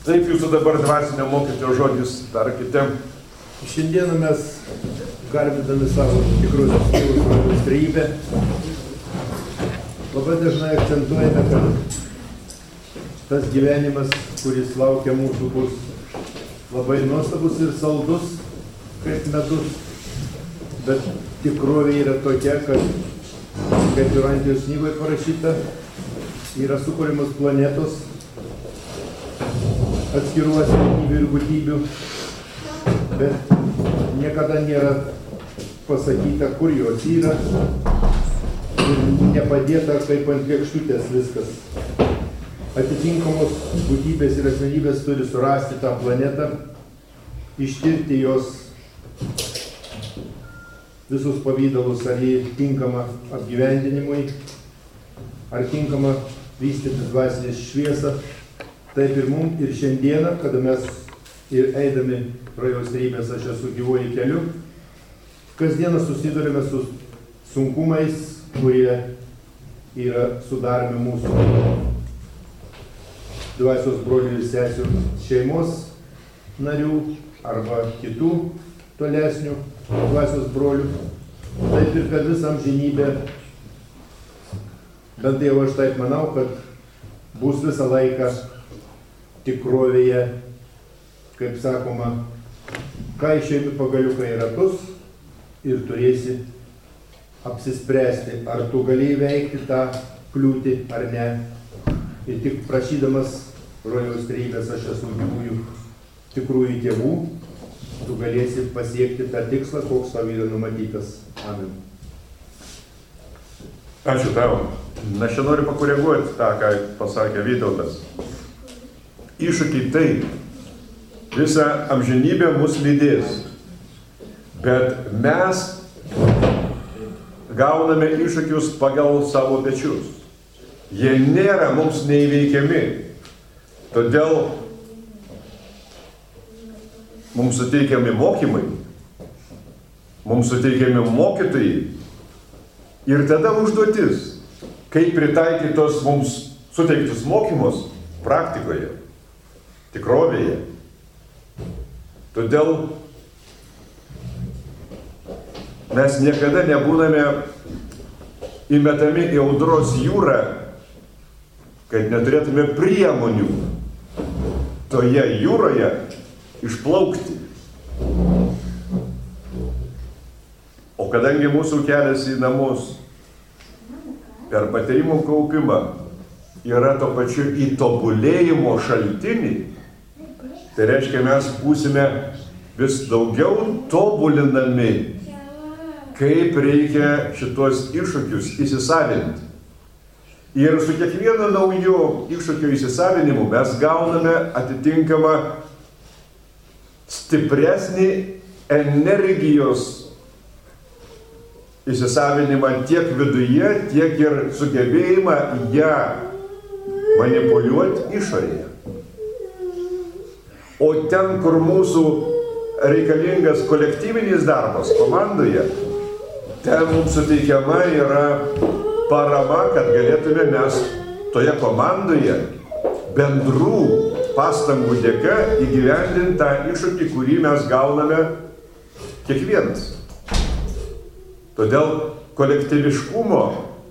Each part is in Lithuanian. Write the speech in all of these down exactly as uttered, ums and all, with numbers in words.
Taip jūsų dabar dvasinio mokytojo žodis tarkite. Šiandieną mes, garbindami savo tikruosius tėvus Rojaus trejybę, labai dažnai akcentuojame, kad tas gyvenimas, kuris laukia mūsų, bus labai nuostabus ir saldus, kaip medus, bet tikrovė yra tokia, kad, kaip ir Antijos knygoje parašyta, yra sukūrimas planetos, atskirų asmenybių ir būtybių, bet niekada nėra pasakyta, kur jos yra, ir nepadėta kaip ant lėkštutės viskas. Atitinkamos būtybės ir asmenybės turi surasti tą planetą, ištirti jos visus pavydalus, ar jį tinkama apgyvendinimui, ar tinkama vystyti dvasinės šviesą. Taip ir mums ir šiandieną, kada mes ir eidami Rojaus trejybės aš esu gyvuoju keliu, kasdieną susidurime su sunkumais, kurie yra sudaromi mūsų dvasios brolių ir sesių šeimos narių arba kitų tolesnių dvasios brolių. Taip ir kad visą amžinybę, bent jau aš taip manau, kad bus visą laiką tikrovėje, kaip sakoma, kaišiojami pagaliukai į ratus ir turėsi apsispręsti, ar tu gali įveikti tą kliūtį ar ne. Ir tik prašydamas Rojaus trejybės aš esu gyvųjų tikrųjų tėvų, tu galėsi pasiekti tą tikslą, koks tau yra numatytas. Amen. Ačiū tau. Na, aš čia noriu pakoreguoti tą, ką pasakė Vytautas. Iššūkiai taip, visą amžinybę mus lydės, bet mes gauname iššūkius pagal savo pečius. Jie nėra mums neįveikiami, todėl mums suteikiami mokymai, mums suteikiami mokytojai ir tada užduotis, kaip pritaikyti tos mums suteiktus mokymus praktikoje, tikrovėje. Todėl mes niekada nebūname įmetami į audros jūrą, kad neturėtume priemonių toje jūroje išplaukti. O kadangi mūsų kelias į namus per patyrimų kaupimą yra to pačiu įtobulėjimo šaltinį, tai reiškia, mes būsime vis daugiau tobulinami, kaip reikia šitos iššūkius įsisavinti. Ir su kiekvienu nauju iššūkiu įsisavinimu mes gauname atitinkamą stipresnį energijos įsisavinimą tiek viduje, tiek ir sugebėjimą ją manipuliuoti išorėje. O ten, kur mūsų reikalingas kolektyvinis darbas komandoje, ten mums suteikiama yra parama, kad galėtume mes toje komandoje bendrų pastangų dėka įgyvendinti tą iššūkį, kurį mes gauname kiekvienas. Todėl kolektyviškumo,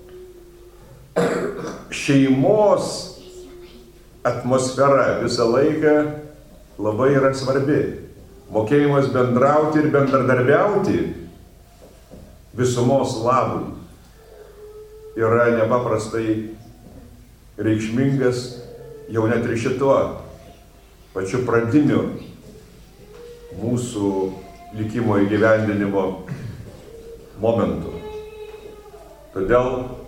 šeimos atmosfera visą laiką labai yra svarbi. Mokėjimas bendrauti ir bendradarbiauti visumos labui yra nepaprastai reikšmingas jau net ir šituo pačiu pradiniu mūsų likimo įgyvendinimo momentu. Todėl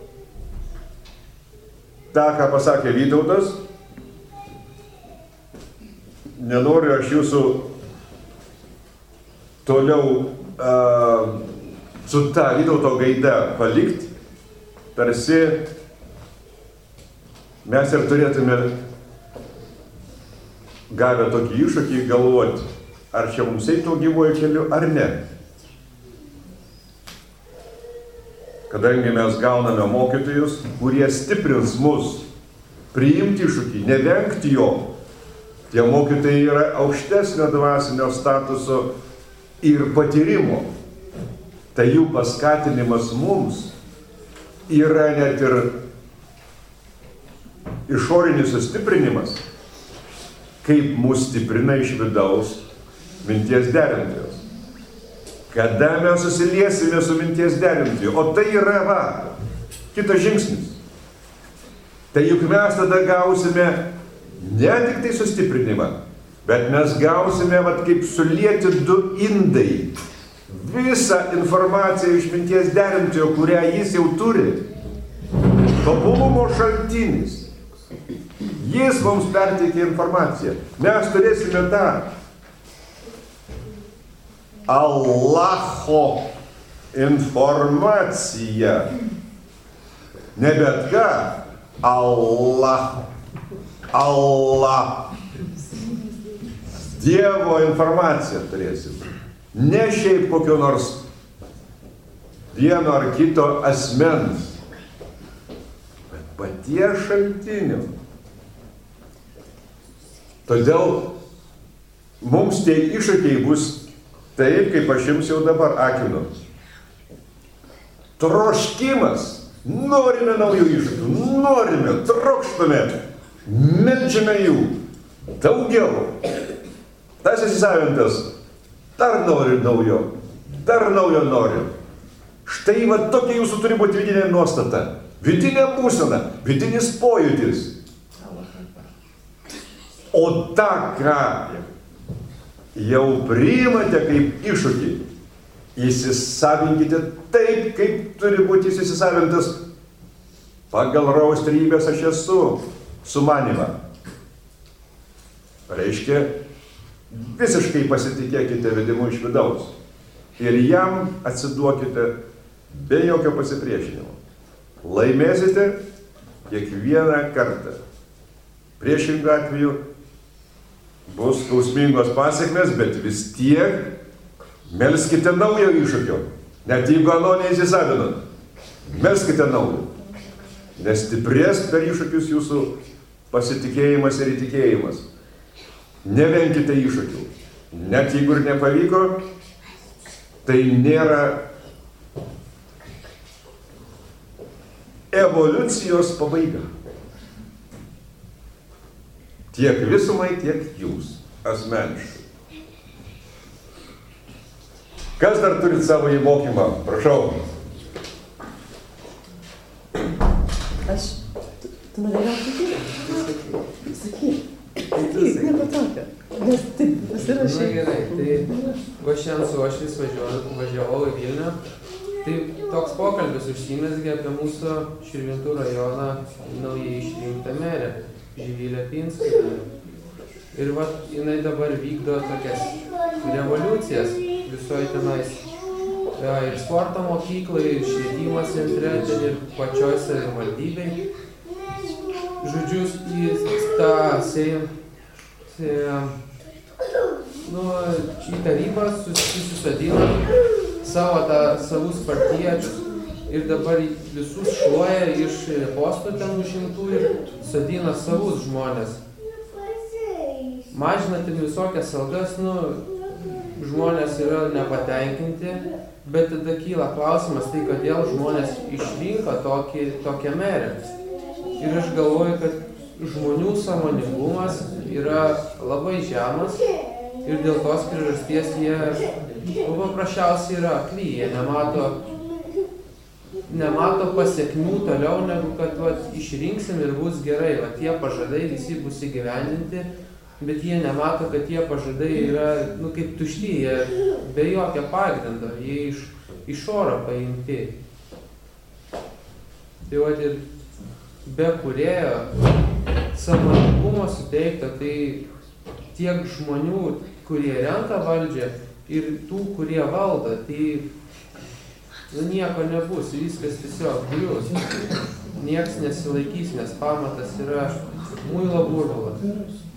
tą, ką pasakė Vytautas, nenoriu aš jūsų toliau uh, su ta Vytauto gaida palikti, tarsi mes ir turėtume gavę tokį iššūkį galvoti, ar čia mums eito gyvuoju keliu, ar ne. Kadangi mes gauname mokytojus, kurie stiprins mus priimti iššūkį, nevengti jo, Tie mokytojai yra aukštesnio dvasinio statuso ir patyrimo. Tai jų paskatinimas mums yra net ir išorinis sustiprinimas, kaip mus stiprina iš vidaus minties derintojos. Kada mes susiliesime su minties derintoju, o tai yra va, kitas žingsnis. Tai juk mes tada gausime ne tik tai sustiprinimą, bet mes gausime, vat, kaip sulieti du indai. Visą informaciją iš minties derintojo, kurią jis jau turi. Tobulumo šaltinis. Jis mums perteikia informaciją. Mes turėsime tą Allaho informaciją. Ne bet ką. Allah. Allah. Dievo informaciją turėsim. Ne šiaip kokio nors vieno ar kito asmens, bet paties šaltinio. Todėl mums tie iššūkiai bus taip, kaip aš jums jau dabar akinu. Troškimas. Norime naujų iššūkių. Norime, trokštame. Meldžiame jų. Daugiau. Tas įsisavintas. Dar noriu naujo. Dar naujo noriu. Štai va tokia jūsų turi būti vidinė nuostata. Vidinė būsena. Vidinis pojūtis. O tą, ką jau priimate kaip iššūkį, įsisavinkite taip, kaip turi būti įsisavintas pagal raustrybės aš esu sumanimą. Reiškia, visiškai pasitikėkite vedimu iš vidaus ir jam atsiduokite be jokio pasipriešinimo. Laimėsite kiekvieną kartą. Priešingų atveju bus skausmingos pasiekmės, bet vis tiek melskite naujo iššūkio. Net jeigu ano neįsisavinat, melskite naujo. Nes stiprės per iššūkius jūsų pasitikėjimas ir įtikėjimas. Nevenkite iššūkių. Net jeigu ir nepavyko, tai nėra evoliucijos pabaiga. Tiek visumai, tiek jūs asmeniškai. Kas dar turit savo įmokymą? Prašau. Aš... Tu, tu norėjau sakyti? Sakyk. Sakyk, nieko tokio. Nes taip pasirašai. Na gerai, tai va šiandien su aš vis važiavau į Vilnių. Tai toks pokalbis užsimezgė apie mūsų Širvintų rajoną naujai išrinktą merę, Živilę Pinskuvienę. Ir va, jinai dabar vykdo tokias revoliucijas visoje tenais. Ja, ir sporto mokyklai, ir švietimo centre, ten ir pačioj savivaldybei. Žodžiu, į tą seim, seim, nu, į tarybą susisadino savo tą savus partiečius ir dabar visus šluoja iš postų ten užimtų ir sadina savus žmonės. Mažina ten visokias algas, nu, žmonės yra nepatenkinti, bet tada kyla klausimas, tai kodėl žmonės išrinko tokį, tokią merę. Ir aš galvoju, kad žmonių sąmoningumas yra labai žemas ir dėl tos priežasties jie nu, paprasčiausiai yra akli, jie nemato, nemato pasiekmių toliau, negu kad vat, išrinksim ir bus gerai, vat, tie pažadai visi bus įgyvendinti, bet jie nemato, kad tie pažadai yra nu, kaip tušti, jie be jokio pagrindo, jie iš, iš oro paimti. Tai vat, ir be kūrėjo sąmoningumo suteikto, tai tiek žmonių, kurie renka valdžią ir tų, kurie valdo, tai nu, nieko nebus, viskas tiesiog grius. Nieks nesilaikys, nes pamatas yra muilo burbulas.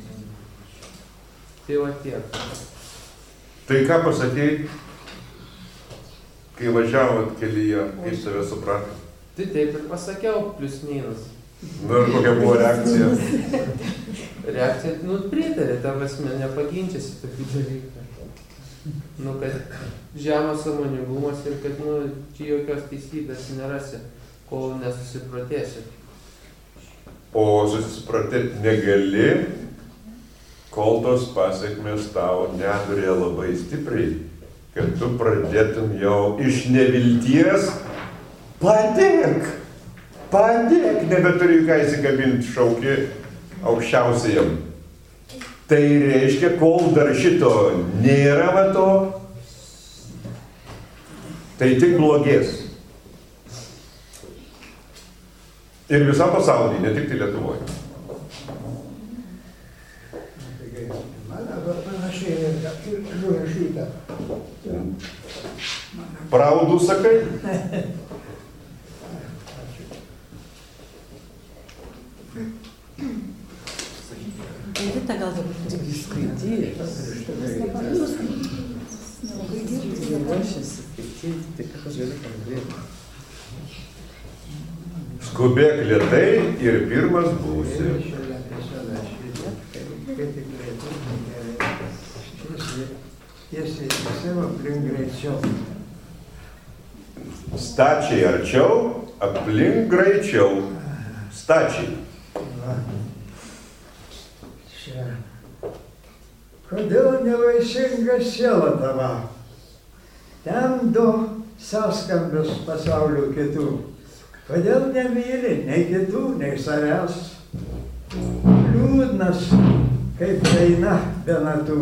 Tai va tiek. Tai ką pasakei, kai važiavot kelyje, kaip save supratai? Tai taip ir pasakiau, plius minus. Nu ir kokia buvo reakcija? reakcija, nu, pritarė, ta prasme, nepaginčiasi tokių dalykų. Nu, kad žemas sąmoningumas ir kad, nu, čia jokios teisybės nerasi, kol nesusiprotėsi. O susiprotėti negali, kol tos pasiekmes tau nedurė labai stipriai, kad tu pradėtum jau iš nevilties padėk, padėk, nebeturi ką įsikabinti, šauki aukščiausiajam. Tai reiškia, kol dar šito nėra mato, tai tik blogės. Ir visam pasaulyje, ne tik tai Lietuvoje. Praudų sakai? Edita gal tik skaityti. Nelabai girdžiu, ruošiasi skaityti, tik aš galiu kalbėti. Skubėk lėtai ir pirmas būsi. Stačiai arčiau, aplink greičiau. Stačiai. Kodėl nevaisinga siela tava? Ten du sąskambius pasaulio kitų. Kodėl nemyli nei kitų, nei savęs? Liūdnas, kaip daina be natų.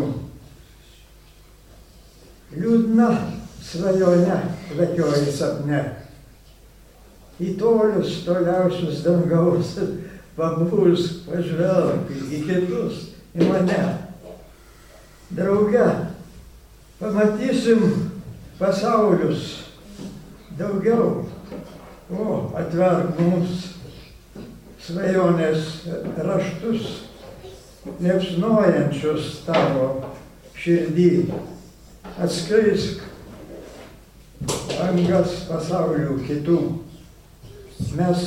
Liūdna svajonė kvekioji sapne. Į tolius, toliausius dangaus pabūs, pažvelk į kitus, į mane. Drauge, pamatysim pasaulius daugiau. O, atverk mums svajonės raštus, liepsnojančius tavo širdį. Atskleisk angas pasaulių kitų. Mes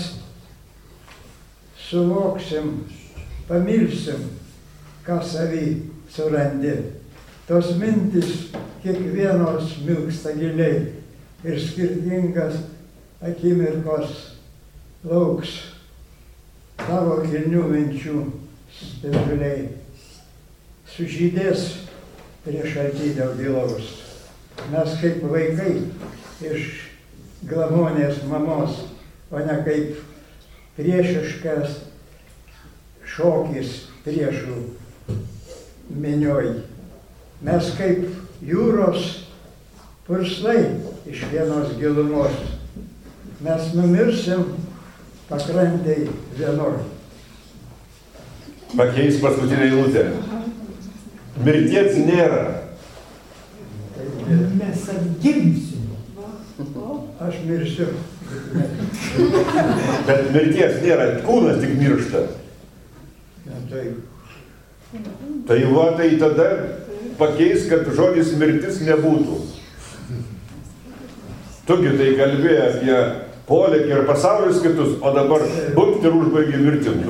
suvoksim, pamilsim, ką savy surandi. Tos mintis kiekvienos milksta giliai ir skirtingas akimirkos lauks tavo kilnių minčių spinduliai. Sužydės prie šaltinio gilaus. Mes kaip vaikai iš glamonės mamos, o ne kaip priešiškas šokis priešų minioj. Mes kaip jūros purslai iš vienos gilumos. Mes numirsim pakrantėj vienoj. Pakeis paskutinę eilutę. Mirties nėra. Mes atgimsim. Aš mirsiu. Bet mirties nėra, kūnas tik miršta. Ja, tai. Tai va, tai tada pakeis, kad žodis mirtis nebūtų. Tugi tai kalbėjo apie polėkį ir pasaulius kitus, o dabar būkt ir užbaigė mirtim.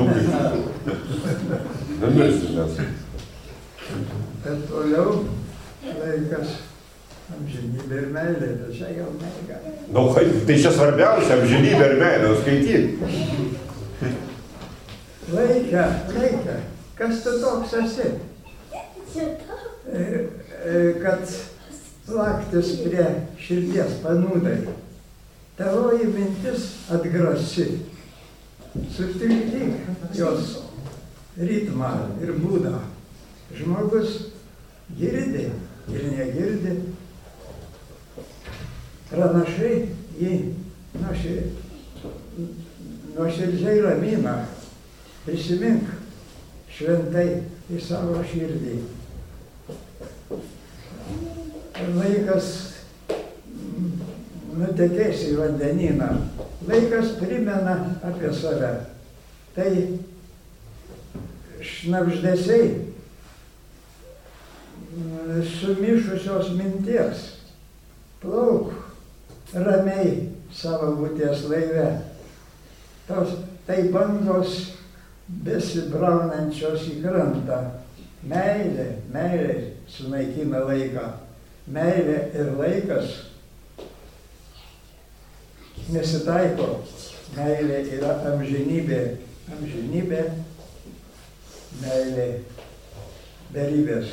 Numirsim mes. Bet toliau laikas amžinybė ir meilė, bet čia jau meilė. Nu, tai čia svarbiausia, amžinybė ir meilė, skaityk. Laiką, laiką, kas tu toks esi? E, e, kad laktis prie širdies panūdai. Tavoji mintis atgrasi. Sutildyk jos ritmą ir būdą. Žmogus girdi ir negirdi. Pranašai jį nuoširdžiai ramina. Prisimink šventai į savo širdį. Laikas nutekės į vandenyną. Laikas primena apie save. Tai šnabždesiai sumišusios minties. Plauk ramiai savo būties laive. Tos, tai bangos besibraunančios į krantą. Meilė, meilė sunaikina laiką. Meilė ir laikas nesitaiko. Meilė yra amžinybė. Amžinybė, meilė, beribės.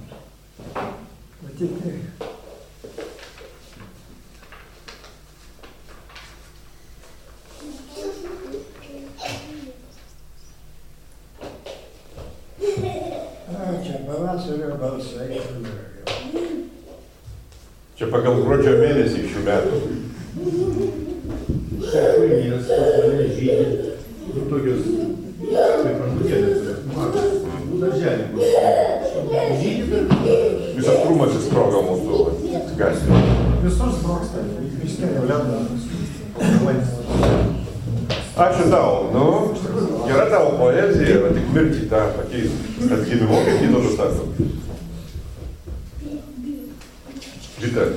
Matyt, čia pavasario balsai. Čia pagal gruodžio mėnesį šių metų. Sekundės, mane žydė. Nu, tokios, kaip rankutėlės, matos, nu, darželį bus. Žydė, bet... Visas krūmas įsprogo mūsų gatvėje. Visur sprogsta, viskia jau lenda. Ačiū tau. Nu, gera tavo poezija, yra tik mirti tą pakeis atgimimo, kaip Vytautas sako. Rita.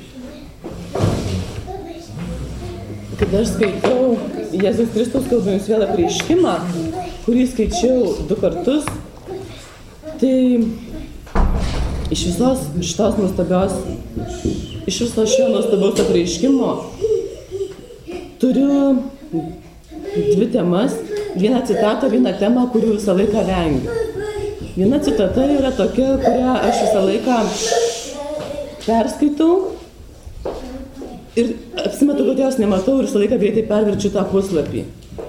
Kada aš skaitau Jėzus Kristus kalba jums vėl apreiškimą, kurį skaičiau du kartus, tai iš visos šitos nuostabios, iš viso šio nuostabaus apreiškimo turiu dvi temas, vieną citatą, vieną temą, kurių visą laiką vengiu. Viena citata yra tokia, kurią aš visą laiką perskaitau ir apsimetu, kad jos nematau ir visą laiką greitai perverčiu tą puslapį.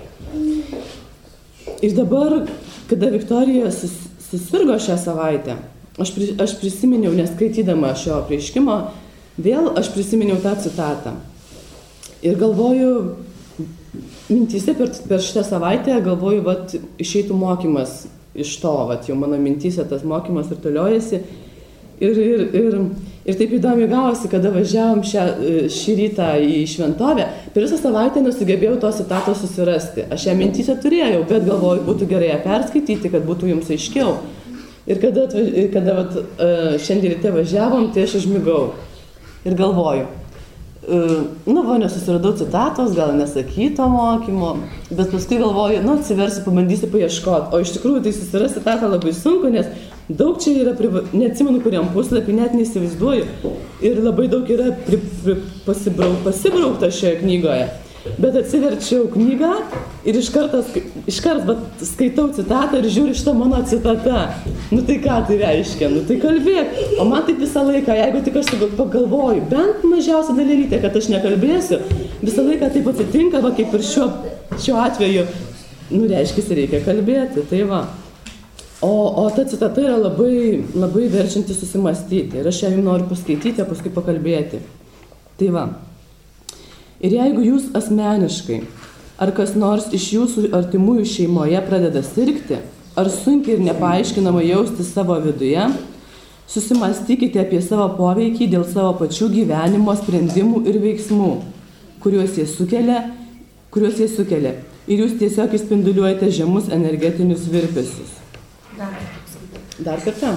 Ir dabar, kada Viktorija sus, susirgo šią savaitę, aš, pri, aš prisiminiau, neskaitydama šio apreiškimo, vėl aš prisiminiau tą citatą. Ir galvoju, mintyse per, per šitą savaitę, galvoju, vat, išeitų mokymas iš to, vat, jau mano mintyse tas mokymas ir toliojasi. Ir, ir, ir, ir taip įdomi gavosi, kada važiavom šią, šį rytą į šventovę, per visą savaitę nesugebėjau tos citatos susirasti. Aš ją mintyse turėjau, bet galvoju, būtų gerai ją perskaityti, kad būtų jums aiškiau. Ir kada, kada vat, šiandien ryte važiavom, tai aš užmigau. Ir galvoju, nu, va, nesusiradau citatos, gal nesakyto mokymo, bet paskui galvoju, nu, atsiversiu, pabandysiu paieškoti. O iš tikrųjų tai susirasti citatą labai sunku, nes daug čia yra, priva... neatsimenu, kuriam puslapį, net neįsivaizduoju. Ir labai daug yra pri... Pri... Pasibrauk... pasibraukta šioje knygoje. Bet atsiverčiau knygą ir iš karto, iš karto skaitau citatą ir žiūriu šitą mano citatą. Nu tai ką tai reiškia? Nu tai kalbėk. O man taip visą laiką, jeigu tik aš pagalvoju, bent mažiausia dalelytė, kad aš nekalbėsiu, visą laiką taip atsitinka, va, kaip ir šiuo, šiuo atveju, nu reiškia, reikia kalbėti. Tai va. O, o ta citata yra labai, labai verčianti susimastyti. Ir aš ją jums noriu paskaityti, o paskui pakalbėti. Tai va. Ir jeigu jūs asmeniškai, ar kas nors iš jūsų artimųjų šeimoje pradeda sirgti, ar sunkiai ir nepaaiškinamai jausti savo viduje, susimastykite apie savo poveikį dėl savo pačių gyvenimo sprendimų ir veiksmų, kuriuos jie sukelia, kuriuos jie sukelia. Ir jūs tiesiog išspinduliuojate žemus energetinius virpesius. Dar kartą.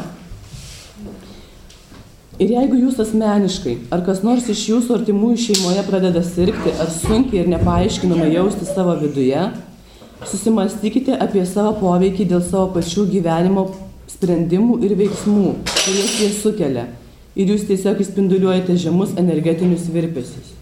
Ir jeigu jūs asmeniškai, ar kas nors iš jūsų artimųjų šeimoje pradeda sirgti, ar sunkiai ir nepaaiškinamai jausti savo viduje, susimastykite apie savo poveikį dėl savo pačių gyvenimo sprendimų ir veiksmų, kuriuos jie sukelia. Ir jūs tiesiog išspinduliuojate žemus energetinius virpesius.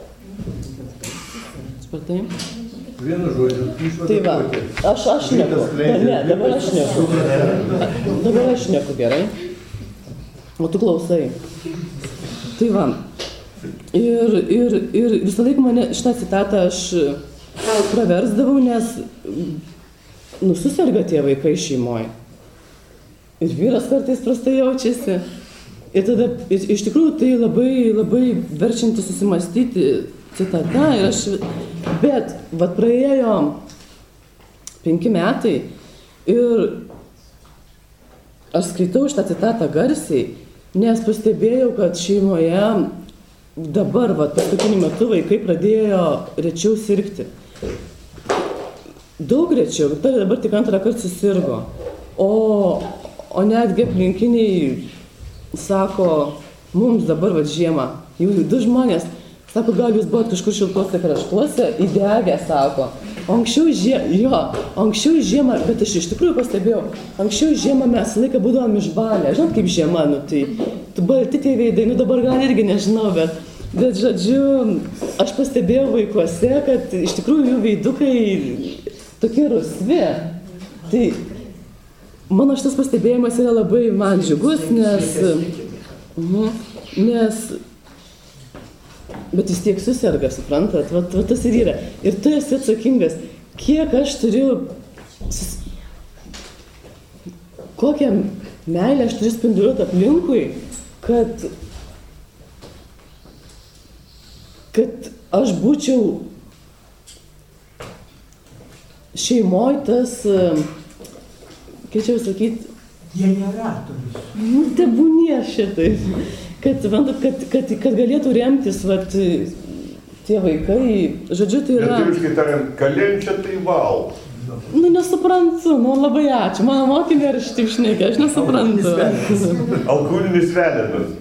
Spartai? Vienu žodžiu, išvada. Tai va, aš, aš neku. Ne, dabar aš neku. Dabar aš neku, gerai. O tu klausai. Tai va. Ir, ir, ir visą laiką mane šitą citatą aš praversdavau, nes nu, suserga tie vaikai šeimoje. Ir vyras kartais prastai jaučiasi. Ir tada, iš tikrųjų, tai labai, labai verčianti susimastyti citata. Ir aš, bet, vat praėjo penki metai ir aš skaitau šitą citatą garsiai, nes pastebėjau, kad šeimoje dabar, vat, paskutiniu metu vaikai pradėjo rečiau sirgti. Daug rečiau. Viktorija dabar tik antrą kartą susirgo. O, o netgi aplinkiniai sako, mums dabar vat žiemą, jau du žmonės, sako, gal jūs buvot kažkur šiltuose kraštuose, įdegę, sako. anksčiau žiemą, jo, anksčiau žiemą, bet aš iš tikrųjų pastebėjau, anksčiau žiemą mes laiką būdavom išbalę, žinot kaip žiema, nu tai, tu balti tie veidai, nu dabar gal irgi nežinau, bet, bet žodžiu, aš pastebėjau vaikuose, kad iš tikrųjų jų veidukai tokie rusvi. Tai mano šitas pastebėjimas yra labai man džiugus, nes, uh, nes bet vis tiek susirga, suprantat, va, va tas ir yra. Ir tu esi atsakingas, kiek aš turiu, sus... kokią meilę aš turiu spinduliuoti aplinkui, kad, kad aš būčiau šeimoj tas, kaip čia sakyti, generatorius. Nu, tebūnie šitai. Kad, kad, kad, kad galėtų remtis vat, tie vaikai, žodžiu, tai yra... Lietuviškai tariant, kalenčia tai val. Nu, nesuprantu, nu, labai ačiū. Mano mokinė ir šitaip šnekė, aš nesuprantu. Alkūninis velenas.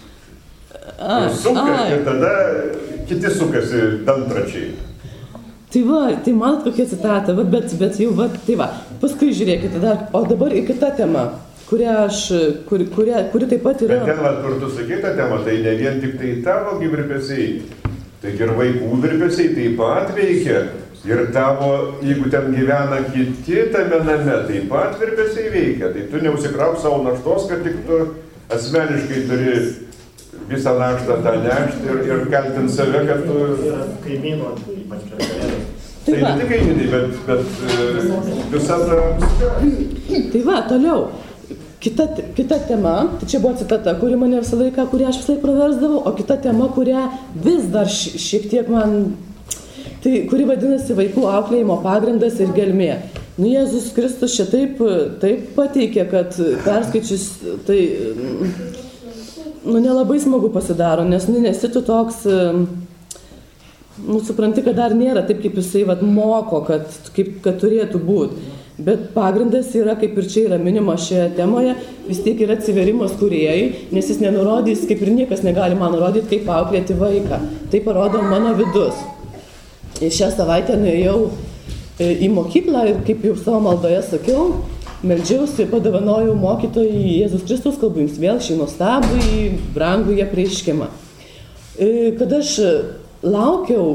Suka ir tada kiti sukasi dantračiai. Tai va, tai manot kokia citata, va, bet, bet jau, va, tai va. Paskui žiūrėkite dar, o dabar į kitą temą. Kurią aš, kuri, kuria, kuri taip pat yra... Bet ten, va, kur tu sakai tą temą, tai ne vien tik tai tavo virpesiai, tai ir vaikų virpesiai taip pat veikia. Ir tavo, jeigu ten gyvena kiti tame name, taip pat virpesiai veikia. Tai tu neusikrauk savo naštos, kad tik tu asmeniškai turi visą naštą tą nešti ir, ir kaltinti save, kad tu... Kaimyno, ypač kalbėdės. Tai ne tik kaimynai, bet, bet visą tą... Tai va, toliau. Kita, kita tema, tai čia buvo citata, kuri mane visą laiką, kurią aš visą laiką praversdavau, o kita tema, kurią vis dar šiek tiek man, tai kuri vadinasi vaikų auklėjimo pagrindas ir gelmė. Nu, Jėzus Kristus čia taip, taip pateikė, kad perskaičius, tai, nu, nelabai smagu pasidaro, nes nu, nesi tu toks, nu, supranti, kad dar nėra taip, kaip jisai vat, moko, kad, kaip, kad turėtų būti. Bet pagrindas yra, kaip ir čia yra minima šioje temoje, vis tiek yra atsiverimas kūrėjui, nes jis nenurodys, kaip ir niekas negali man nurodyti, kaip auklėti vaiką. Tai parodo mano vidus. Ir šią savaitę nuėjau į mokyklą ir, kaip jau savo maldoje sakiau, meldžiausi ir padovanojau mokytojui Jėzus Kristus, kalbu jums vėl šį nuostabų, brangų ją prieškimą. Kad aš laukiau,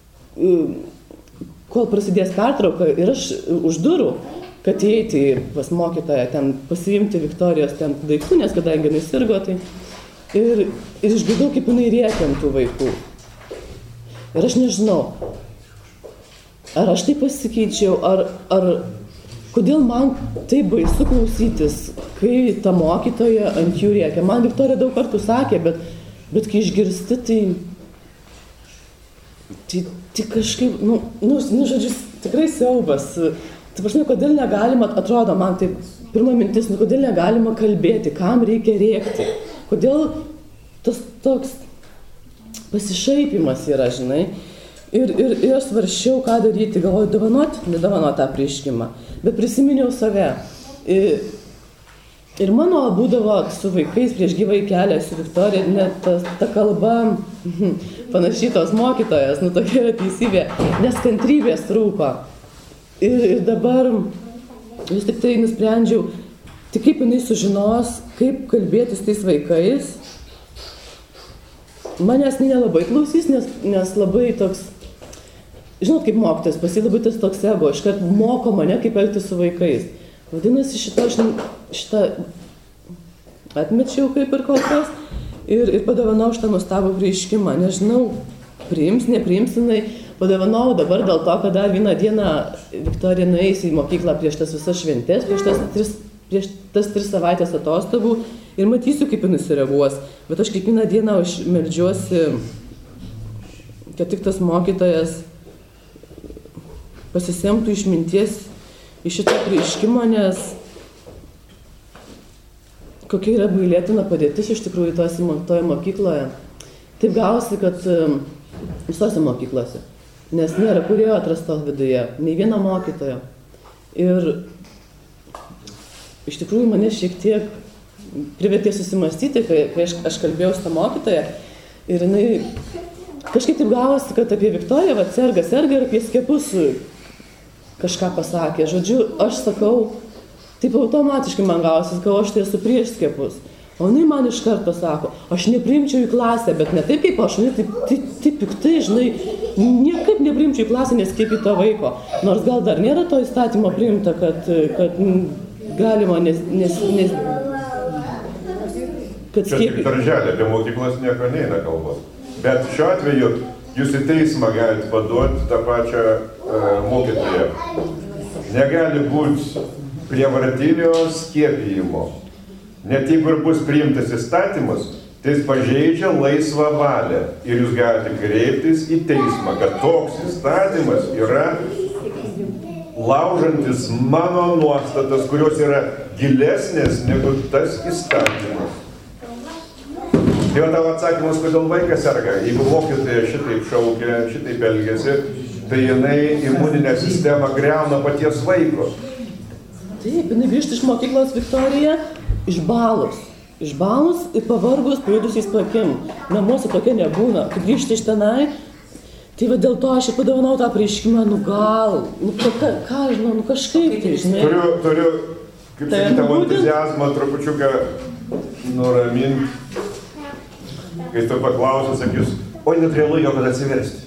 kol prasidės pertrauka ir aš už durų, kad įeiti pas mokytoją, ten pasiimti Viktorijos ten daiktų, nes kadangi jinai sirgo, tai ir, ir išgirdau, kaip jinai rėkia ant tų vaikų. Ir aš nežinau, ar aš tai pasikeičiau, ar, ar kodėl man taip baisu klausytis, kai ta mokytoja ant jų rėkia. Man Viktorija daug kartų sakė, bet, bet kai išgirsti, tai... Tai, tai kažkaip, nu, nu, nu, žodžiu, tikrai siaubas. Tai prašau, kodėl negalima, atrodo man taip, pirma mintis, nu, kodėl negalima kalbėti, kam reikia rėkti. Kodėl tas toks pasišaipimas yra, žinai. Ir, ir, ir aš svarsčiau, ką daryti, galvoju, dovanoti, nedovanoti tą prieškimą. Bet prisiminiau save. Ir, ir mano būdavo su vaikais prieš gyvai kelias į Viktoriją, net ta, ta kalba, panašytos mokytojas, nu tokia yra teisybė, nes kantrybės trūko. Ir, ir dabar vis tik tai nusprendžiau, tik kaip jinai sužinos, kaip kalbėtis tais vaikais. Manęs nelabai klausys, nes, nes labai toks, žinot kaip mokytojas, pas jį labai tas toks ego, iškart moko mane, kaip elgtis su vaikais. Vadinasi, šitą, šitą atmečiau kaip ir kol kas ir, ir padovanau šitą nuostabų prieškimą. Nežinau, priims, nepriims jinai, padovanau dabar dėl to, kad dar vieną dieną Viktorija nueis į mokyklą prieš tas visas šventės, prieš tas tris, prieš tas tris savaitės atostogų ir matysiu, kaip jinai sureaguos. Bet aš kiekvieną dieną meldžiuosi, kad tik tas mokytojas pasisemtų išminties iš šito prieškimo, nes kokia yra bailėtina padėtis iš tikrųjų toje mokykloje. Taip gausi, kad visose mokyklose, nes nėra kurėjo atrasto viduje, nei vieno mokytojo. Ir iš tikrųjų mane šiek tiek privertė susimastyti, kai, kai aš, aš kalbėjau su tą mokytoją ir jinai kažkaip taip gavosi, kad apie Viktoriją, va, serga, serga ir apie skiepus kažką pasakė. Žodžiu, aš sakau, taip automatiškai man gausis, kad aš tai esu prieš skiepus. O jinai man iš karto sako, aš nepriimčiau į klasę, bet ne taip kaip aš, jinai taip, taip, taip piktai, žinai, niekaip nepriimčiau į klasę neskiepyto vaiko. Nors gal dar nėra to įstatymo priimta, kad, kad galima nes... nes, nes kad Čia tik darželė, apie mokyklas nieko neina kalbos. Bet šiuo atveju jūs į teismą galite paduoti tą pačią uh, mokytoją. Negali būti prievartinio skiepijimo. Net jeigu ir bus priimtas įstatymas, tai jis pažeidžia laisvą valią ir jūs galite kreiptis į teismą, kad toks įstatymas yra laužantis mano nuostatas, kurios yra gilesnės negu tas įstatymas. Tai va tavo atsakymas, kodėl vaikas serga. Jeigu mokytoja šitaip šaukia, šitaip elgiasi, tai jinai imuninę sistemą griauna paties vaiko. Taip, jinai grįžta iš mokyklos Viktorija, išbalus. Išbalus ir pavargus, pajudusiais plakim. Namuose tokia nebūna. Kai grįžti iš tenai, tai va dėl to aš ir padovanau tą prieškimą, nu gal, nu ką, ką, ką žinau, nu kažkaip tai, žinai. Turiu, turiu, kaip Tai sakyti, tavo būtent- entuziazmą trupučiuką nuraminti. Kai tu paklausai, sakys, oi, neturėjau laiko, kad atsiversti.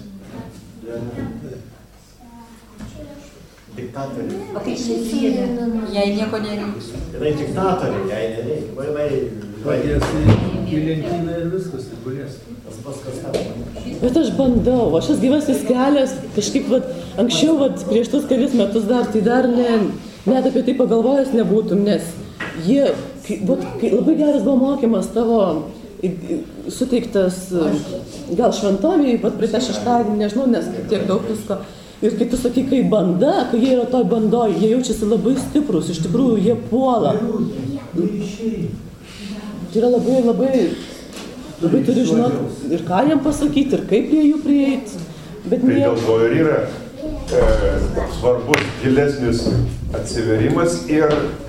Diktatorė. O kaip šeimynė, jai nieko nereiks. Jinai diktatorė, jai nereikia. Vai, vai, vai. Į lentyną ir viskas, tai gulės. Tas pats, kas tavo. Bet aš bandau, o šis gyvasis kelias, kažkaip, vat, anksčiau, vat, prieš tus kelis metus dar, tai dar ne, net apie tai pagalvojęs nebūtum, nes jie, kai, vat, kai labai geras buvo mokymas tavo i- i- suteiktas, gal šventovėje, pat prie tą šeštadienį, nežinau, nes tiek daug visko. Ir kai tu sakai, kai banda, kai jie yra toj bandoj, jie jaučiasi labai stiprus, iš tikrųjų jie puola. Tai yra labai, labai, labai turi žinoti ir ką jiem pasakyti, ir kaip prie jų prieiti. Bet Tai nieko. dėl to ir yra e, svarbus gilesnis atsiverimas ir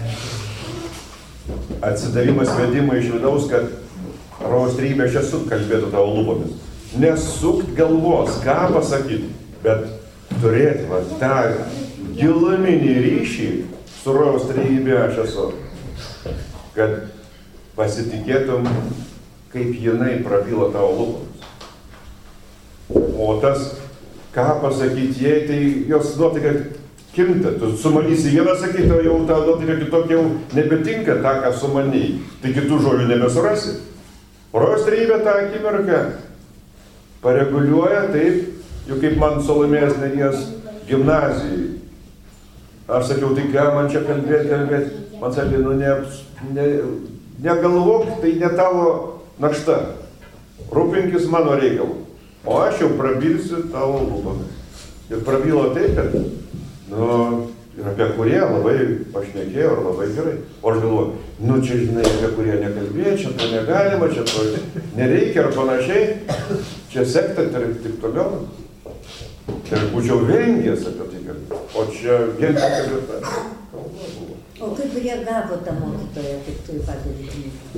atsidavimas vedimą iš vidaus, kad Rojaus trejybė čia sukt kalbėtų tavo lūpomis. Nesukt galvos, ką pasakyti, bet turėti va, tą giluminį ryšį su Rojaus trejybė aš esu, kad pasitikėtum, kaip jinai prabyla tavo lūpomis. O tas, ką pasakyti jai, tai jos nuotaika kinta. Tu sumanysi vieną sakyti, o jau ta nuotaika kitokia jau nebetinka tą, ką sumanyji. Tai kitų žodžių nebesurasi. Rojaus trejybė tą akimirką pareguliuoja taip, jau kaip man Salomėjos Nėries gimnazijai. Aš sakiau, tai ką man čia kalbėti, kalbėti. Man sakė, nu ne, ne, negalvok, tai ne tavo našta. Rūpinkis mano reikalų. O aš jau prabilsiu tavo lūpomis. Ir prabilo taip, kad, nu, ir apie kurie labai pašnekėjo ir labai gerai. O aš galvoju, nu čia žinai, apie kurie nekalbėjo, čia to negalima, čia to nereikia ir panašiai. Čia sekta ir taip toliau. Ir būčiau vengęs apie tai, kad, o čia vien tik apie tą. O kaip reagavo ta mokytoja, kaip tu padarė knygą?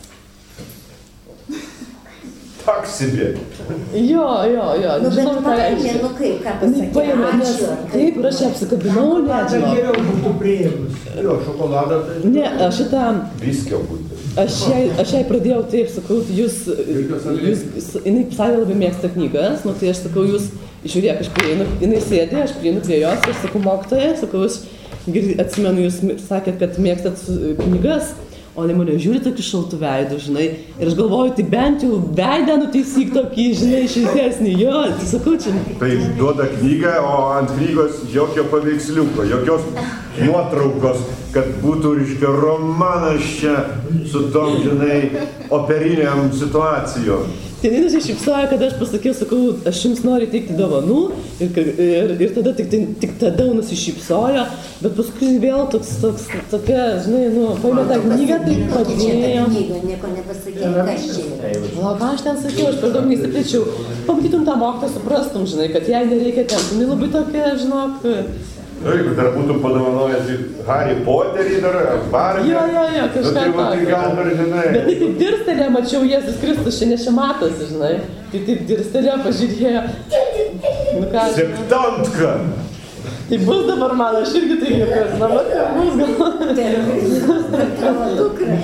Tak себе. Jo, jo, jo. Nu, nežinau, bet ką paėmė, reiškia. nu kaip, ką Jinai pasakė, paėmė, nes ačiū. ar kaip? taip, ir aš ją apsikabinau, nežinau. Geriau būtų priėmus. Jo, šokoladą. Tai... Ne, aš šitą, Viskio būtų. aš jai, aš jai pradėjau taip, sakau, jūs, jūs, jinai sakė labai mėgsta knygas, nu tai aš sakau, jūs, žiūrėk, aš prieinu, jinai sėdė, aš prieinu prie jos, aš sakau, mokytoja, sakau, aš girdi- atsimenu, jūs sakėt, kad mėgstat su- knygas. O jinai mane žiūri tokiu šaltu veidu, žinai, ir aš galvoju, tai bent jau veidą nutaisyk tokį, žinai, šiltesnį, jo, tai sakau, čia... Tai duoda knygą, o ant knygos jokio paveiksliuko, jokios nuotraukos, kad būtų, reiškia, romanas čia su tom, žinai, operiniam situacijom. Tai jinai nusišypsojo, kad aš pasakiau, sakau, aš jums noriu teikti dovanų ir, ir, ir tada tik, tik tada nusišypsojo, bet paskui vėl toks, toks, tokia, žinai, nu, paėmė tą knygą, tai padėjo. Knygą, nieko nepasakė, kas čia yra. O ką aš ten sakiau, aš per daug neįsiplėčiau. Pamatytum tą mokytą, suprastum, žinai, kad jai nereikia ten, jinai labai tokia, žinok... Nu, jeigu dar būtum padovanojęs Harry Potterį dar, ar Barbie. Jo, jo, jo, kažką nu, tai, va, tai gal dar, žinai. Bet tai taip dirstelė, mačiau Jėzus Kristus, čia nešimatosi, žinai. Tai taip dirstelė, pažiūrėjo. Nu ką, Septantka. Tai bus dabar man, aš irgi tai jokios, na, mat, bus gal. Tai tavo dukra.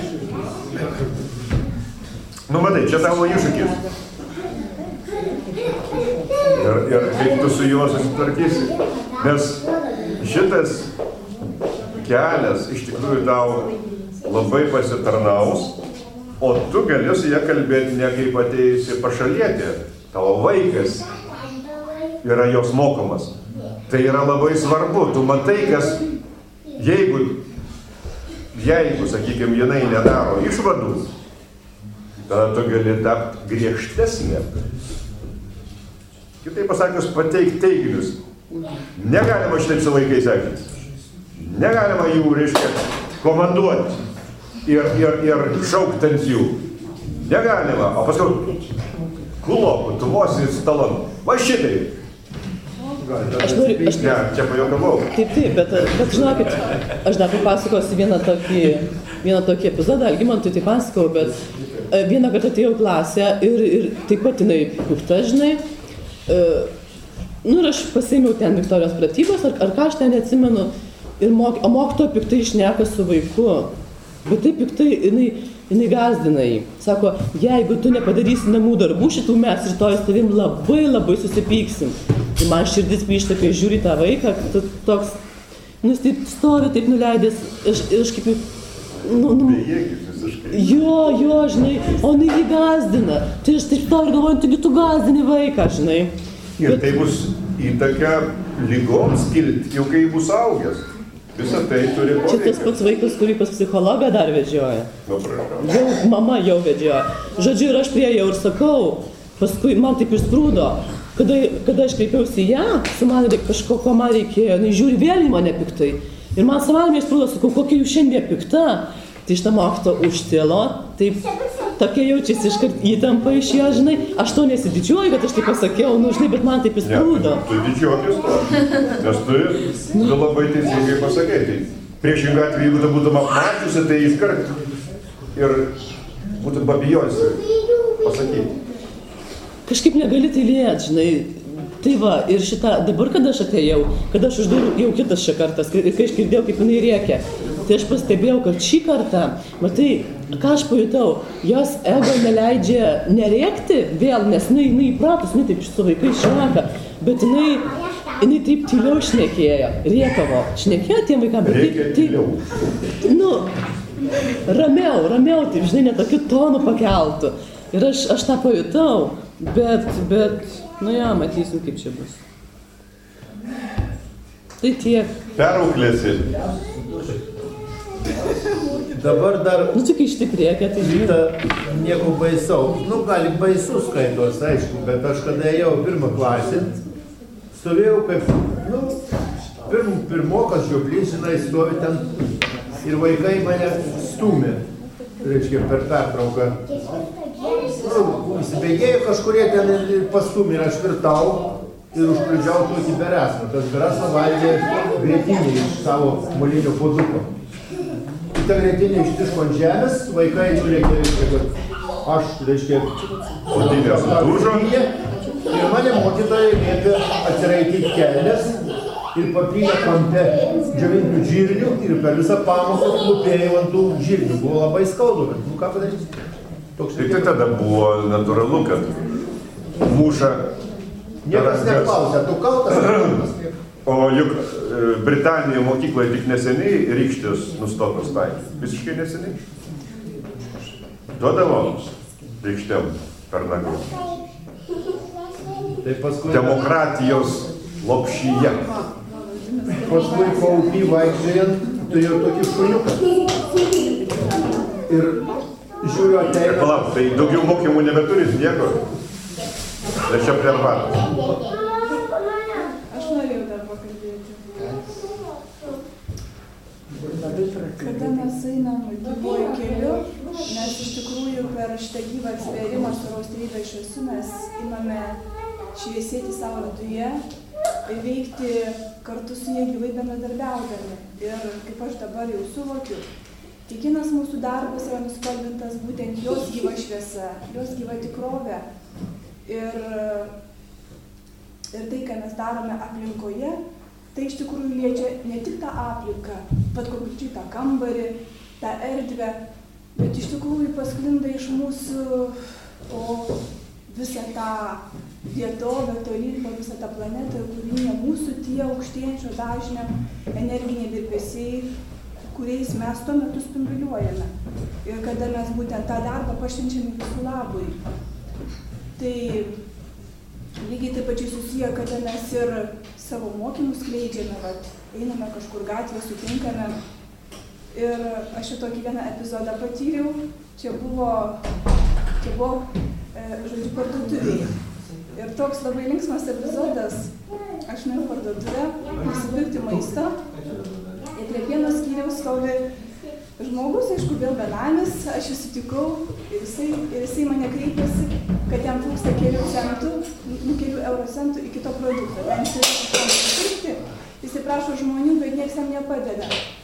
Nu, matai, čia tavo iššūkis. Ir, ir kaip tu su juo susitvarkysi. Nes šitas kelias iš tikrųjų tau labai pasitarnaus, o tu gali su ją kalbėti ne kaip atėjusi pašalietė. Tavo vaikas yra jos mokomas. Tai yra labai svarbu. Tu matai, kas, jeigu, jeigu, sakykime, jinai nedaro išvadų, tada tu gali tapti griežtesnė. Kitaip pasakius, pateikti teiginius. Negalima šitaip su vaikais elgtis. Negalima jų, reiškia, komanduoti ir, ir, ir šaukti ant jų. Negalima. O paskui, kulokų, tu vosi stalon. Va šitai. Aš noriu, aš... Ne, čia pajokavau. Taip, taip, bet, bet žinokit, aš dar papasakosiu vieną tokį, vieną tokį epizodą, Algimantui tai pasakau, bet vieną kartą atėjau į klasę ir, ir taip pat jinai pikta, žinai. Nu ir aš pasiėmiau ten Viktorijos pratybos, ar, ar ką aš ten neatsimenu, ir mok, o mokytoja piktai šneka su vaiku. Bet taip piktai, jinai, jinai gazdina jį. Sako, jeigu tu nepadarysi namų darbų šitų, mes rytoj su tavim labai labai susipyksim. Ir man širdis plyšta, kai žiūri tą vaiką, toks, nu jis taip stovi, taip nuleidęs, ir aš kaip jau, nu, nu, Bejėgis visiškai. jo, jo, žinai, o jinai jį gazdina. Tai aš taip stovi galvoju, taigi tu gazdini vaiką, žinai. Ir tai bus įtaka lygoms kilti, jau kai bus augęs. Visą tai turi poveikį. Čia tas pats vaikas, kurį pas psichologą dar vedžioja. Nu, prašau. Jau, mama jau vedžioja. Žodžiu, ir aš priėjau ir sakau, paskui man taip išsprūdo, kada, kada aš kreipiausi į ją, su man kažko, ko man reikėjo, jinai žiūri vėl į mane piktai. Ir man savaime išsprūdo, sakau, kokia jūs šiandien pikta. Tai šitą mokytoją užtilo, taip tokia jaučiasi iškart įtampa iš jo, žinai. Aš to nesididžiuoju, kad aš tai pasakiau, nu, žinai, bet man taip įsprūdo. Ne, tu didžiuokis to, nes tu, tu labai teisingai pasakai. Tai priešingą atveju, jeigu tu būtum apmačiusi, tai iškart ir būtum babijosi pasakyti. Kažkaip negali tai liet, žinai. Tai va, ir šitą, dabar, kada aš atėjau, kada aš uždūriau jau kitas šį kartas, kai, kai aš girdėjau, kaip jinai rėkia, tai aš pastebėjau, kad šį kartą, matai, ką aš pajutau, jos ego neleidžia nerėkti vėl, nes jinai, jinai įpratus, jinai taip su vaikais šneka, bet jinai, jinai taip tyliau šnekėjo, rėkavo, šnekėjo tiem vaikam, bet Reikia taip, taip, nu, ramiau, ramiau, taip, žinai, netokiu tonu pakeltų. Ir aš, aš tą pajutau, bet, bet, nu jo, matysim, kaip čia bus. Tai tiek. Perauklėsi. Dabar dar Nu, tik iš tik reikia, tai žinai. šitą nieko baisaus. Nu, gali baisus skaitos, aišku, bet aš kada ėjau pirmą klasę, stovėjau kaip, nu, pirm, pirmokas žioplys, žinai, stovi ten ir vaikai mane stumė, reiškia, per pertrauką. Nu, įsibėgėjo kažkurie ten ir pastumė ir aš virtau ir užkliudžiau tokį beresną. Tas beresną valgė grietinį iš savo molinio puoduko. Į tą grietinį ištiško ant žemės, vaikai nulėkė, reiškia, kad aš, reiškia, Odinė sudužo. ir mane mokytojai liepė atsiraityti kelnes ir papylė kampe džiovintų žirnių ir per visą pamoką klupėjau ant tų žirnių. Buvo labai skaudu, bet nu ką padaryti? Tai tai tada buvo natūralu, kad muša. Niekas neklausė, tu kaltas? O juk e, Britanijoje mokykloje tik neseniai rykštės nustotos taikyti. Visiškai neseniai. Duodavo rykštėm per nagų. Tai paskui, Demokratijos lopšyje. paskui paupį vaikščiojant, turėjau tokį šuniuką. Ir žiūriu Ir ateina. palauk, tai daugiau mokymų nebeturit nieko. Tai čia prie arbatos. Aš norėjau dar pakalbėti. Kada mes einam gyvuoju keliu, mes iš tikrųjų per šitą gyvą atsivėrimą Sūraus Trejybės šviesų mes imame šviesėti savo viduje ir veikti kartu su jie gyvai bendradarbiaudami. Ir kaip aš dabar jau suvokiu, kiekvienas mūsų darbas yra nuspalvintas būtent jos gyva šviesa, jos gyva tikrovė. Ir, ir tai, ką mes darome aplinkoje, tai iš tikrųjų liečia ne tik tą aplinką, bet konkrečiai tą kambarį, tą erdvę, bet iš tikrųjų pasklinda iš mūsų po visą tą vietovę, tolyn po visą tą planetą, kūrinė mūsų tie aukštėjančio dažnio energiniai virpesiai, kuriais mes tuo metu spinduliuojame. Ir kada mes būtent tą darbą pašvenčiame visų labui. Tai lygiai taip pačiai susiję, kada mes ir savo mokymus skleidžiame, vat, einame kažkur gatvę, sutinkame. Ir aš čia tokį vieną epizodą patyriau. Čia buvo, čia buvo e, žodžiu, parduotuvėje. Ir toks labai linksmas epizodas. Aš nuėjau parduotuvę, nusipirkti maisto. Ir prie vieno skyriaus stovi žmogus, aišku, vėl benamis, aš jį sutikau ir jisai, ir jisai mane kreipėsi, kad jam trūksta kelių centų, kelių euro centų iki to produkto. Ten jisai jisai prašo žmonių, bet nieks jam nepadeda.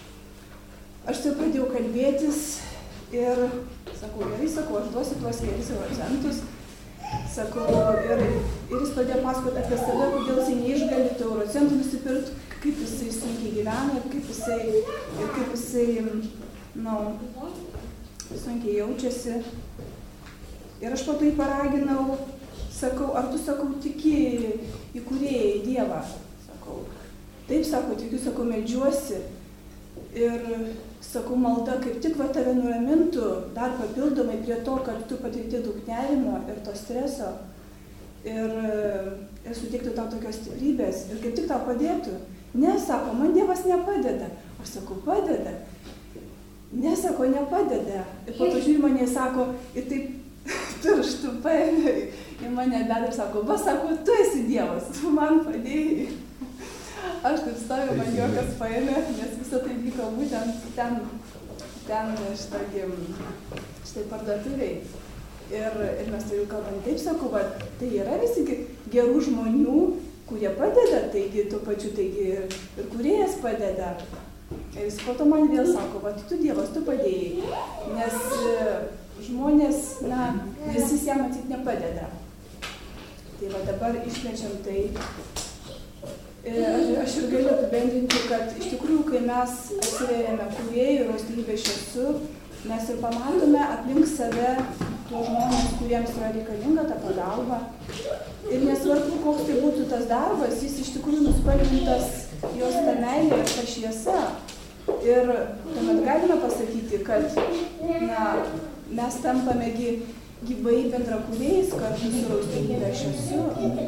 Aš su juo pradėjau kalbėtis ir sakau, gerai, sakau, aš duosiu tuos kelius euro centus. Sakau, ir, ir jis pradėjo pasakoti apie save, kodėl jisai neišgali tų euro centų nusipirkti, kaip jisai sunkiai gyvena ir kaip jisai, ir kaip jisai nu, sunkiai jaučiasi. Ir aš po to jį paraginau, sakau, ar tu, sakau, tiki į kūrėją, į Dievą? Sakau, taip, sako, tikiu, sakau, meldžiuosi. Ir sakau, malda kaip tik va tave nuramintų dar papildomai prie to, kad tu patirti daug nerimo ir to streso. Ir, ir suteiktų tau tokios stiprybės ir kaip tik tau padėtų. Ne, sako, man Dievas nepadeda. Aš sakau, padeda. Ne, sako, nepadeda. Ir po to žiūri mane, sako, ir taip pirštų paėmė į mane bet ir sako, va, sako, tu esi Dievas, tu man padėjai. Aš taip stoviu, man juokas paėmė, nes visą tai vyko būtent ten, ten šitagi, šitai parduotuviai. Ir, ir mes tai jau kalbam, taip sakau, va, tai yra visi gerų žmonių, kurie padeda, taigi tuo pačiu, taigi ir, ir kūrėjas padeda. Ir jis po to man vėl sako, va, tu Dievas, tu padėjai, nes žmonės, na, nes jis jam matyt nepadeda. Tai va dabar išplečiam tai. Aš, aš ir galiu apibendrinti, kad iš tikrųjų, kai mes atsiveriame kūrėjų, rostybė šesu, mes ir pamatome aplink save tuos žmonės, kuriems yra reikalinga ta pagalba. Ir nesvarbu, koks tai būtų tas darbas, jis iš tikrųjų nuspalvintas jos ta meilė ir ta šviesa. Ir tuomet galime pasakyti, kad na, mes tampame gy, gyvai bendrakūrėjais kartu su rostybė šesu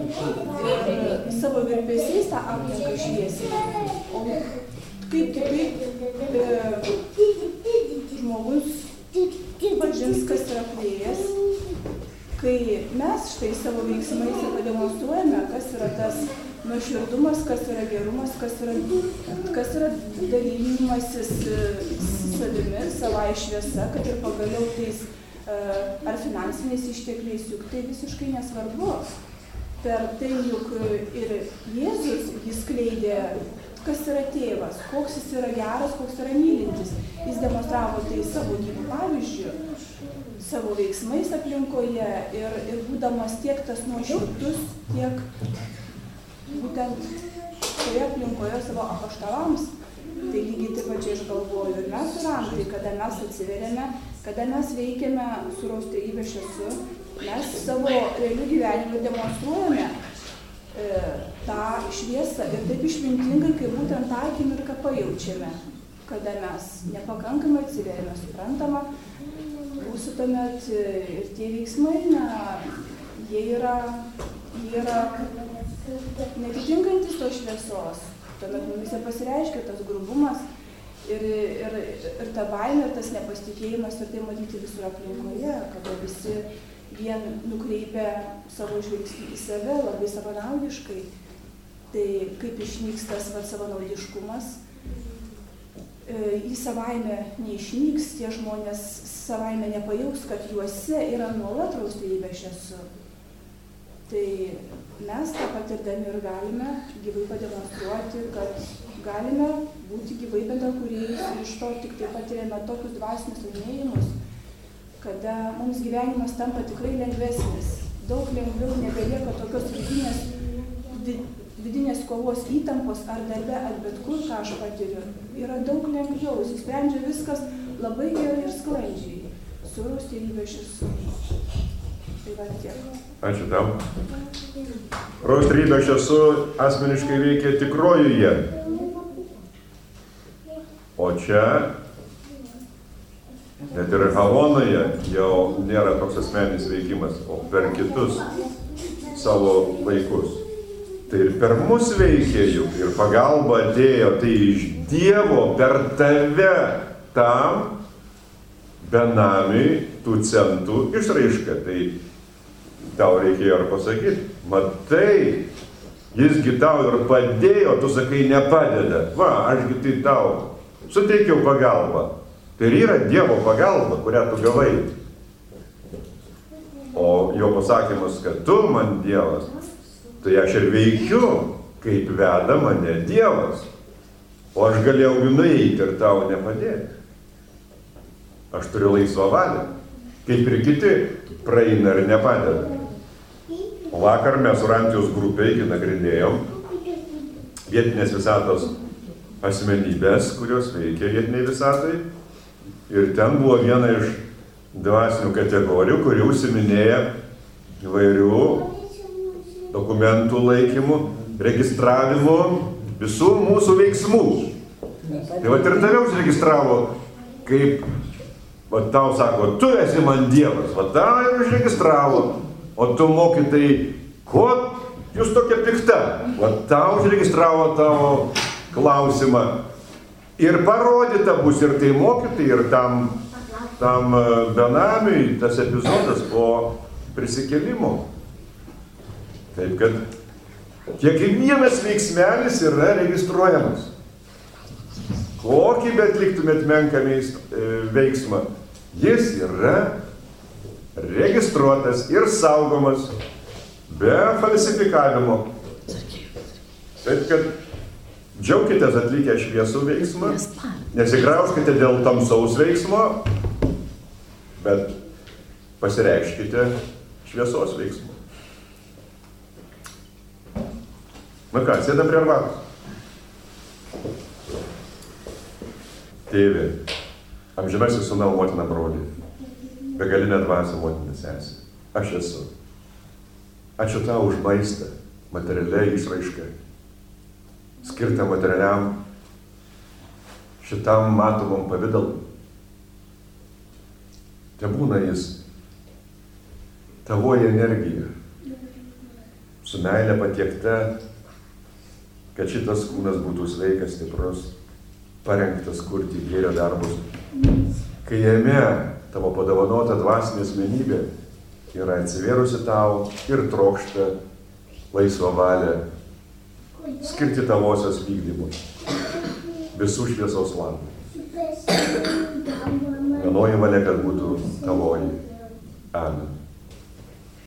ir savo virpesiais tą aplinką šviesime. O kaip kitaip e, žmogus pažins, kas yra kūrėjas, kai mes štai savo veiksmais ir pademonstruojame, kas yra tas nuoširdumas, kas yra gerumas, kas yra, kas yra dalymasis savimi, savai šviesa, kad ir pagaliau tais ar finansiniais ištekliais, juk tai visiškai nesvarbu. Per tai juk ir Jėzus jis skleidė, kas yra tėvas, koks jis yra geras, koks yra mylintis. Jis demonstravo tai savo gyvų pavyzdžių, savo veiksmais aplinkoje ir, ir būdamas tiek tas nuoširdus, tiek būtent toje aplinkoje savo apaštalams. Tai lygiai taip pačiai aš galvoju ir mes su Rantai, kada mes atsiveriame, kada mes veikiame su rostybė šesu, mes savo realių gyvenimų demonstruojame e, tą šviesą ir taip išmintingai, kai būtent tą akimirką pajaučiame, kada mes nepakankamai atsiveriame, suprantama, mūsų tuomet ir tie veiksmai, na, jie yra, jie yra netitinkantis tos šviesos. Tuomet mumise pasireiškia tas grubumas ir, ir, ir ta baimė, ir tas nepasitikėjimas, ir tai matyti visur aplinkoje, kada visi vien nukreipia savo žvilgsnį į save labai savanaudiškai. Tai kaip išnyks tas va, savanaudiškumas, jis savaime neišnyks, tie žmonės savaime nepajaus, kad juose yra nuolat rostybė šesu. Tai mes tą patirdami ir galime gyvai pademonstruoti, kad galime būti gyvai bendrakūrėjais ir iš to tik tai patiriame tokius dvasinius laimėjimus, kada mums gyvenimas tampa tikrai lengvesnis, daug lengviau, nebelieka tokios vidinės vidinės kovos įtampos ar darbe, ar bet kur, ką aš patiriu, yra daug lengviau, įsisprendžia viskas labai gerai ir sklandžiai. Sūraus tėvybė aš esu. Tai va tiek. Ačiū tau. Rojaus trejybė aš esu asmeniškai veikia tikrojoje. O čia, net ir Havonoje, jau nėra toks asmeninis veikimas, o per kitus savo vaikus. Tai ir per mus veikia juk, ir pagalba atėjo, tai iš Dievo per tave tam benamiui tų centų išraiška. Tai tau reikėjo ir pasakyti, matai, jisgi tau ir padėjo, tu sakai nepadeda. Va, ašgi tai tau suteikiau pagalbą. Tai ir yra Dievo pagalba, kurią tu gavai. O jo pasakymas, kad tu man Dievas, tai aš ir veikiu, kaip veda mane Dievas. O aš galėjau nueiti ir tau nepadėti. Aš turiu laisvą valią, kaip ir kiti praeina ir nepadeda. O vakar mes Urantijos grupėje nagrinėjom vietinės visatos asmenybės, kurios veikia vietiniai visatai. Ir ten buvo viena iš dvasinių kategorijų, kuri užsiminėja įvairių dokumentų laikymų, registravimų visų mūsų veiksmų. Tai vat ir tave užregistravo, kaip va tau sako, tu esi man Dievas, va tau ir užregistravo, o tu mokytai, ko jūs tokia pikta, va tau užregistravo tavo klausimą. Ir parodyta bus ir tai mokytai, ir tam, tam benamiui tas epizodas po prisikėlimo. Taip kad kiekvienas veiksmelis yra registruojamas. Kokį bet atliktumėt menką veiksmą, jis yra registruotas ir saugomas be falsifikavimo. Taip kad džiaukitės atlikę šviesų veiksmą, nesigraužkite dėl tamsaus veiksmo, bet pasireikškite šviesos veiksmu. Na ką, sėdam prie arbatos. Tėvė, amžinasis sūnau, motina, brolį, begalinė dvasia, motina, sesė, aš esu. Ačiū tau už maistą, materialiai išraišką, skirtą materialiam šitam matomam pavidalui. Te būna jis tavoji energija, su meile patiekta, kad šitas kūnas būtų sveikas, stiprus, parengtas kurti gėrio darbus. Kai jame tavo padovanota dvasinė asmenybė yra atsivėrusi tau ir trokšta laisvą valią skirti tavosios vykdymui visų šviesos labui. Vienoji valia, kad būtų tavoji.